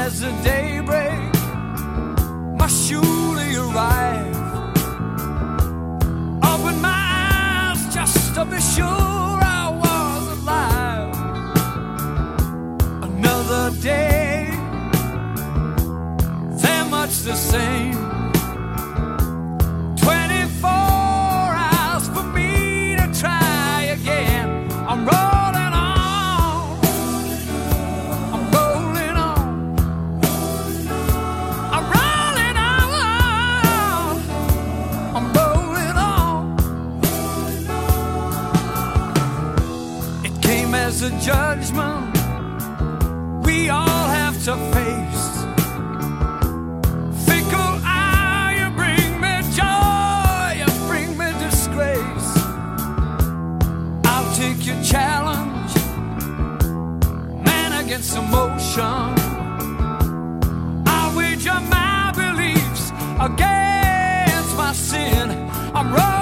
as the daybreak must surely arrive. Open my eyes just to be sure I was alive. Another day, very much the same. 24 hours for me to try again. I'm rolling on, I'm rolling on, I'm rolling on, I'm rolling on. It came as a judgment we all have to face. Fickle eye, you bring me joy, you bring me disgrace. I'll take your challenge, man against emotion. I'll wager my beliefs against my sin. I'm running.